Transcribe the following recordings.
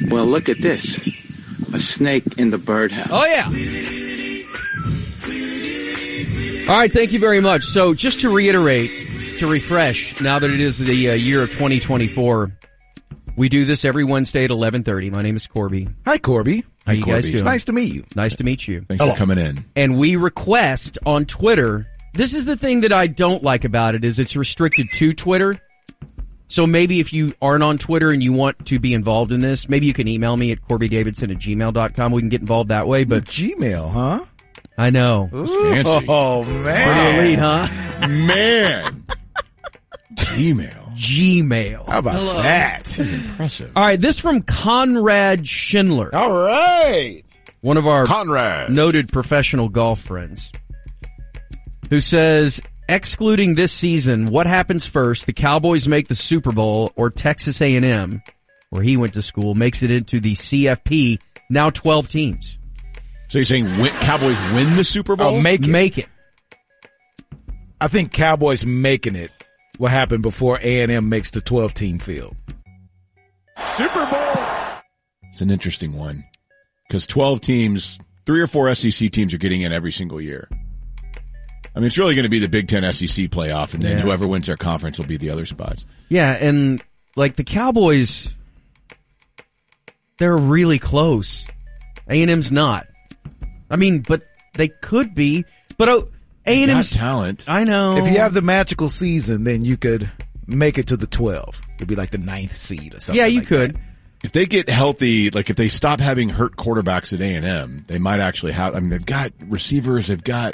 Well, look at this. A snake in the birdhouse. Oh, yeah. All right, thank you very much. So just to reiterate, to refresh, now that it is the year of 2024, we do this every Wednesday at 11:30. My name is Corby. Hi, Corby. How you guys doing? It's nice to meet you. Nice to meet you. Thanks for coming in. And we request on Twitter, this is the thing that I don't like about it, is it's restricted to Twitter. So maybe if you aren't on Twitter and you want to be involved in this, maybe you can email me at CorbyDavidson@gmail.com. We can get involved that way. But Gmail, huh? I know. It's fancy. Oh, Pretty man. elite, huh? Man. Gmail. How about that? That's impressive. All right, this from Conrad Schindler. All right. One of our Conrad. noted professional golf friends, who says, excluding this season, what happens first? The Cowboys make the Super Bowl, or Texas A&M, where he went to school, makes it into the CFP, now 12 teams. So you're saying Cowboys win the Super Bowl? Make it. Make it. I think Cowboys making it will happen before A&M makes the 12-team field. Super Bowl. It's an interesting one. Because 12 teams, 3 or 4 SEC teams are getting in every single year. I mean, it's really going to be the Big Ten SEC playoff, and then whoever wins their conference will be the other spots. Yeah, and like the Cowboys, they're really close. A&M's not. I mean, but they could be. But A&M's talent. I know. If you have the magical season, then you could make it to the 12. It'd be like the 9th seed or something. Yeah, you like could. that. If they get healthy, like if they stop having hurt quarterbacks at A&M, they might actually have, I mean, they've got receivers, they got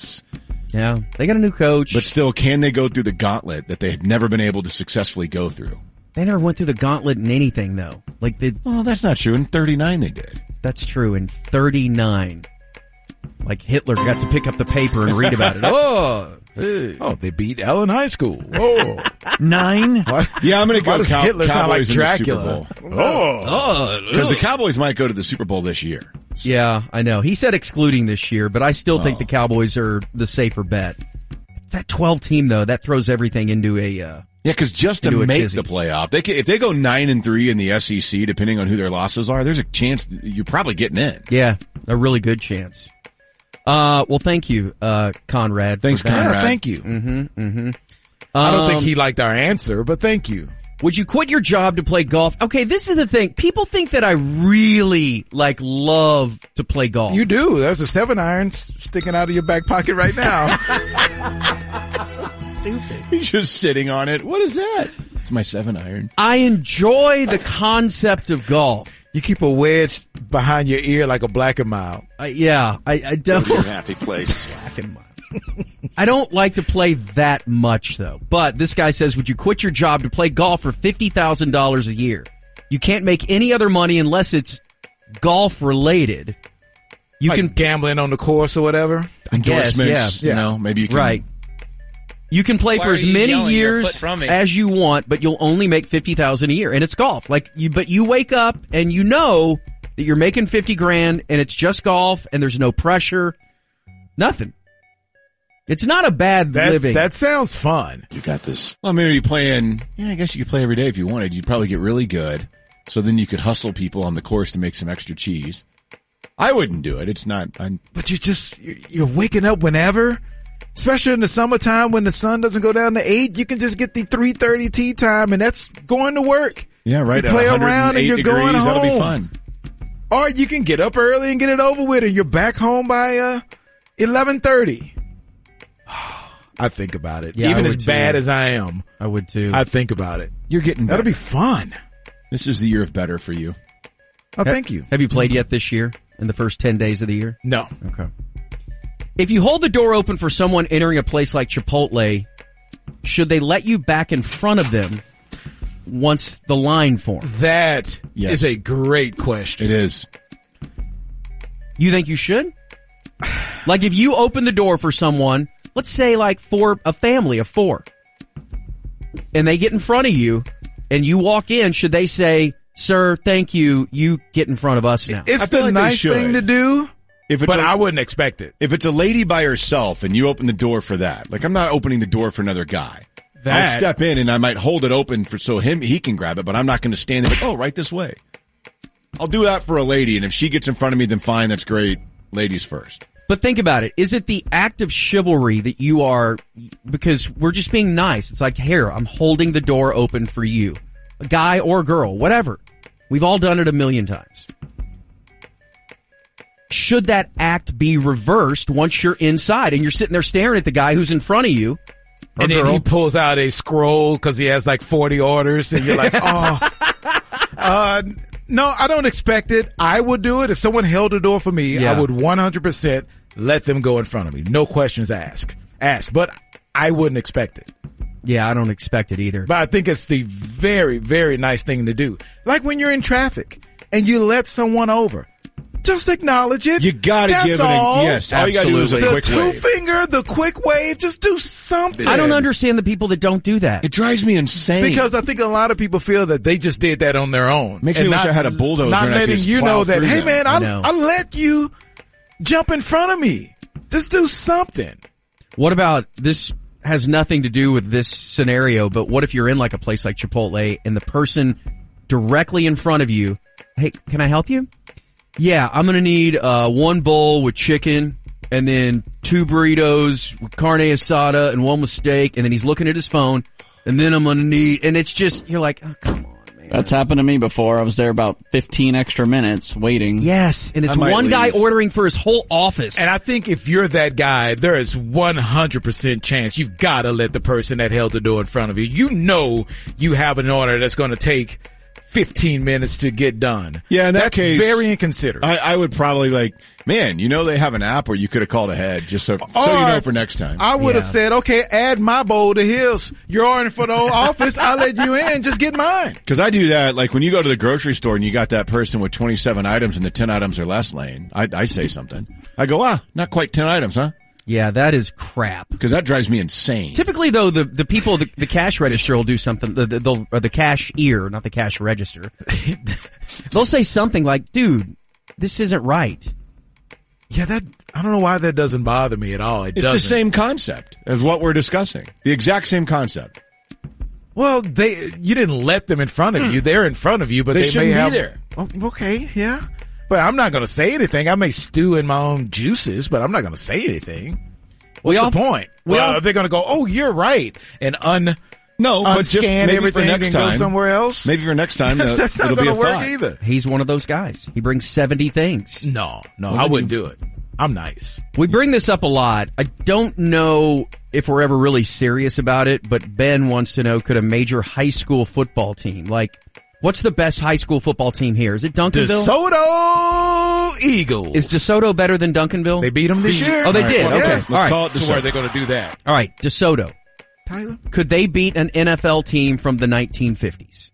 they got a new coach. But still, can they go through the gauntlet that they have never been able to successfully go through? They never went through the gauntlet in anything, though. Well, that's not true. In 39 they did. That's true. In 39. Like Hitler got to pick up the paper and read about it. Oh, hey. Oh, they beat Allen High School. Oh, 9. What? Yeah, I'm going to go Why does Hitler sound like Cowboys in Dracula? the Super Bowl. Because the Cowboys might go to the Super Bowl this year. Yeah, I know. He said excluding this year, but I still think the Cowboys are the safer bet. That 12 team though, that throws everything into a yeah, because just to make the playoff, if they go 9-3 in the SEC, depending on who their losses are, there's a chance you're probably getting in. Yeah, a really good chance. Well, thank you, Conrad. Thanks, Conrad. Yeah, thank you. I don't think he liked our answer, but thank you. Would you quit your job to play golf? Okay, this is the thing. People think that I really love to play golf. You do. There's a 7-iron sticking out of your back pocket right now. Stupid. He's just sitting on it. What is that? It's my 7-iron. I enjoy the concept of golf. You keep a wedge behind your ear like a Black and Mild. I don't. Your happy place. Black and Mild. I don't like to play that much though. But this guy says, would you quit your job to play golf for $50,000 a year? You can't make any other money unless it's golf related. You like can gambling on the course or whatever. Endorsements, yeah. you know, maybe you can. Right. You can play Why for are as you many yelling your foot years from me? as you want, but you'll only make $50,000 a year, and it's golf. But you wake up and you know that you're making $50,000, and it's just golf, and there's no pressure, nothing. It's not a bad living. That sounds fun. You got this. Well, I mean, are you playing? Yeah, I guess you could play every day if you wanted. You'd probably get really good. So then you could hustle people on the course to make some extra cheese. I wouldn't do it. It's not. But you're waking up whenever. Especially in the summertime when the sun doesn't go down to 8, you can just get the 3:30 tee time, and that's going to work. Yeah, right. You play around and you're going home. That'll be fun. Or you can get up early and get it over with, and you're back home by 11:30. I think about it. Yeah, Even I as would bad too. as I am, I would too. I think about it. You're getting better. That'll be fun. This is the year of better for you. Oh, thank you. Have you played yet this year in the first 10 days of the year? No. Okay. If you hold the door open for someone entering a place like Chipotle, should they let you back in front of them once the line forms? That Yes. is a great question. It is. You think you should? Like if you open the door for someone, let's say like for a family of 4, and they get in front of you and you walk in, should they say, sir, thank you, you get in front of us now? It's I feel the like they nice should. thing to do, but I wouldn't expect it. If it's a lady by herself and you open the door for that, like I'm not opening the door for another guy. I'll step in and I might hold it open he can grab it, but I'm not going to stand there like, oh, right this way. I'll do that for a lady, and if she gets in front of me, then fine, that's great. Ladies first. But think about it. Is it the act of chivalry that you are, because we're just being nice. It's like, here, I'm holding the door open for you. A guy or girl, whatever. We've all done it a million times. Should that act be reversed once you're inside and you're sitting there staring at the guy who's in front of you? And then he pulls out a scroll because he has like 40 orders, and you're like, oh. No, I don't expect it. I would do it. If someone held the door for me, I would 100% let them go in front of me. No questions asked. But I wouldn't expect it. Yeah, I don't expect it either. But I think it's the very, very nice thing to do. Like when you're in traffic and you let someone over. Just acknowledge it. You gotta give it a, yes. All you gotta do is a quick wave. The two-finger, the quick wave, just do something. I don't understand the people that don't do that. It drives me insane. Because I think a lot of people feel that they just did that on their own. Makes me wish I had a bulldozer. Not and letting you know that, hey man, I let you jump in front of me. Just do something. What about, this has nothing to do with this scenario, but what if you're in like a place like Chipotle and the person directly in front of you, hey, can I help you? Yeah, I'm gonna need, one bowl with chicken and then 2 burritos with carne asada and 1 with steak, and then he's looking at his phone, and then I'm gonna need, and it's just, you're like, oh, come on, man. That's happened to me before. I was there about 15 extra minutes waiting. Yes, and it's one guy ordering for his whole office. And I think if you're that guy, there is 100% chance you've gotta let the person that held the door in front of you, you know you have an order that's gonna take 15 minutes to get done. Yeah, in that That's case, very inconsiderate. I would probably like, man, you know they have an app where you could have called ahead just so you know for next time. I would have said, okay, add my bowl to his. You're ordering for the whole office. I'll let you in. Just get mine. Because I do that, like when you go to the grocery store and you got that person with 27 items in the 10 items or less lane, I say something. I go, not quite 10 items, huh? Yeah, that is crap. Because that drives me insane. Typically, though, the people, the cash register will do something, or the cashier, not the cash register. They'll say something like, dude, this isn't right. Yeah, I don't know why that doesn't bother me at all. It's the same concept as what we're discussing. The exact same concept. Well, you didn't let them in front of you. They're in front of you, but they shouldn't may have. Be there. Oh, okay, yeah. But I'm not going to say anything. I may stew in my own juices, but I'm not going to say anything. What's the point? Well, they're going to go, oh, you're right, and unscan everything and go somewhere else. Maybe for next time, that's not going to work either. He's one of those guys. He brings 70 things. No, I wouldn't do it. I'm nice. We bring this up a lot. I don't know if we're ever really serious about it, but Ben wants to know, could a major high school football team, like, what's the best high school football team here? Is it Duncanville? DeSoto Eagles. Is DeSoto better than Duncanville? They beat them this year. Oh, they did. Well, okay. Yes. Let's call it DeSoto. So where are they going to do that? All right. DeSoto. Tyler? Could they beat an NFL team from the 1950s?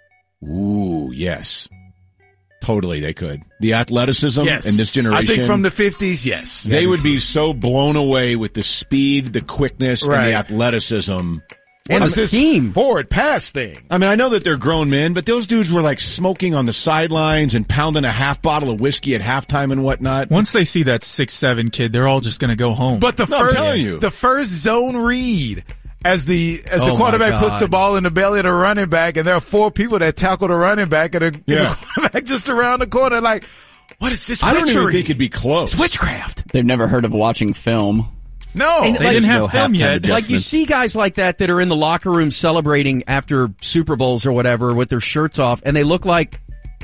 Ooh, yes. Totally, they could. The athleticism in this generation. I think from the 50s, yes. They would be so blown away with the speed, the quickness, and the athleticism. And the scheme. Forward pass thing. I mean, I know that they're grown men, but those dudes were like smoking on the sidelines and pounding a half bottle of whiskey at halftime and whatnot. Once they see that 6'7" kid, they're all just going to go home. But the first zone read as the quarterback puts the ball in the belly of the running back, and there are 4 people that tackle the running back, and the quarterback just around the corner like, what is this witchery? I don't even think it'd be close. It's witchcraft. They've never heard of watching film. No, they didn't have film yet. Like you see guys like that are in the locker room celebrating after Super Bowls or whatever with their shirts off, and they look like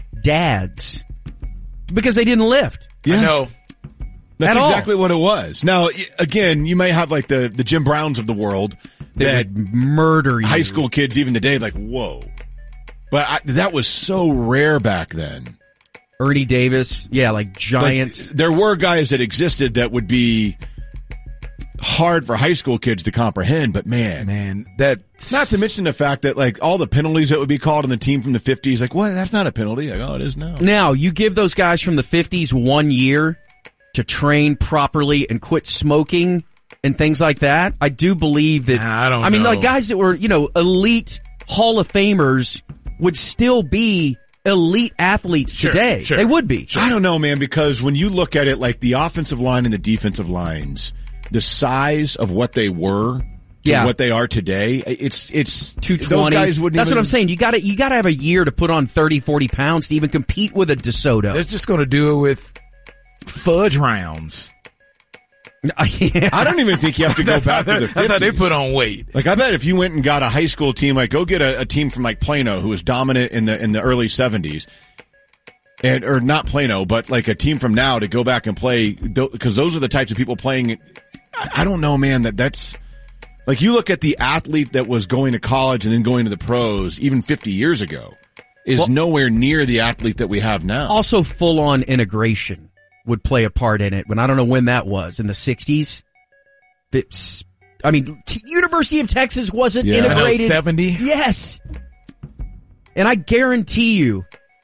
dads because they didn't lift. Yeah. I know. That's exactly what it was. Now, again, you may have like the Jim Browns of the world that would murder you. High school kids even today, like, whoa. But that was so rare back then. Ernie Davis, like giants. There were guys that existed that would be hard for high school kids to comprehend, but man, that's not to mention the fact that like all the penalties that would be called on the team from the 50s, like, what? That's not a penalty. Like, oh, it is now. Now, you give those guys from the 50s 1 year to train properly and quit smoking and things like that. I do believe that. I mean, like guys that were, elite Hall of Famers would still be elite athletes today. Sure. They would be. Sure. I don't know, man, because when you look at it, like the offensive line and the defensive lines, the size of what they were to what they are today, it's 220. Those guys wouldn't. That's even, what I'm saying. You got to have a year to put on 30, 40 pounds to even compete with a DeSoto. They're just going to do it with fudge rounds. I don't even think you have to go back to the 50s. That's how they put on weight. Like, I bet if you went and got a high school team, like go get a team from like Plano who was dominant in the early 70s. Or not Plano, but like a team from now to go back and play, because those are the types of people playing. I don't know, man, that's like, you look at the athlete that was going to college and then going to the pros even 50 years ago is nowhere near the athlete that we have now. Also, full on integration would play a part in it. But I don't know when that was, in the 60s. University of Texas wasn't integrated. 70? Yes. And I guarantee you,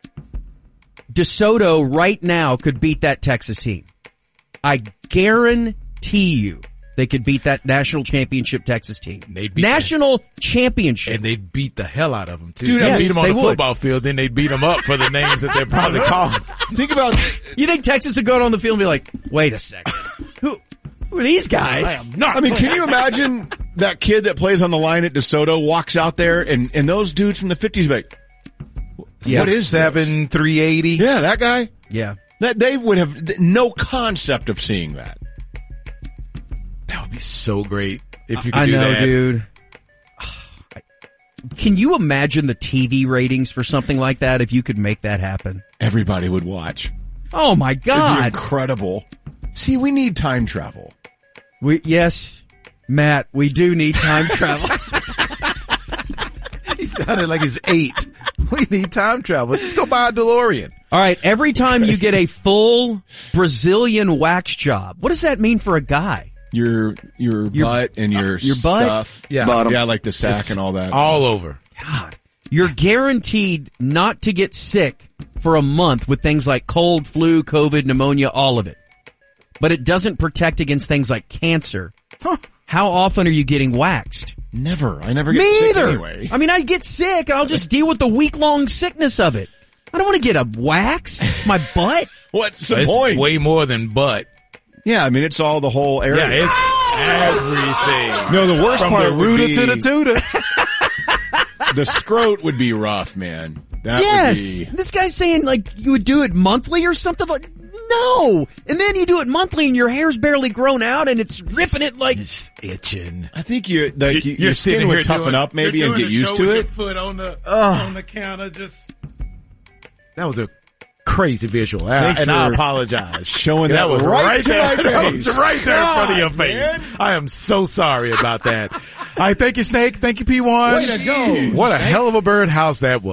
DeSoto right now could beat that Texas team. I guarantee you they could beat that national championship Texas team. National championship. And they'd beat the hell out of them, too. Dude, they'd yes, beat them on they the would. football field, then they'd beat them up for the names that they're probably called. Think about You think Texas would go on the field and be like, wait a second. Who are these guys? I mean, can you imagine that kid that plays on the line at DeSoto walks out there and those dudes from the 50s be like, what is 7'3", 380? Yeah, that guy. Yeah. That they would have no concept of seeing that. That would be so great if you could I do know, that. dude. Can you imagine the TV ratings for something like that if you could make that happen? Everybody would watch. Oh my It'd be God. incredible. See, we need time travel. Yes, Matt, we do need time travel. He sounded like he's 8. We need time travel. Just go buy a DeLorean. All right, every time you get a full Brazilian wax job, what does that mean for a guy? Your butt and your butt? stuff. Yeah. Yeah, like the sack and all that. All over. God, you're guaranteed not to get sick for a month with things like cold, flu, COVID, pneumonia, all of it. But it doesn't protect against things like cancer. Huh. How often are you getting waxed? Never. I never get Me sick either. anyway. I mean, I get sick and I'll just deal with the week-long sickness of it. I don't want to get a wax, my butt. What's the It's point? way more than butt. Yeah, I mean, it's all the whole area. Yeah, it's everything. No, the worst From part the would rooter be to the tutor. the scrot would be rough, man. That Yes. would be. This guy's saying like you would do it monthly or something like, no. And then you do it monthly and your hair's barely grown out and it's ripping it like. It's itching. I think your You're skin sitting would here toughen doing- up maybe you're and doing get the used show to with it. Your foot on the counter, just. That was a crazy visual. Thanks And I for apologize. showing that that was right to there. my That face. was right there in front of your God, face. man. I am so sorry about that. All right, thank you, Snake. Thank you, P1. Way to go. What a hell of a birdhouse that was.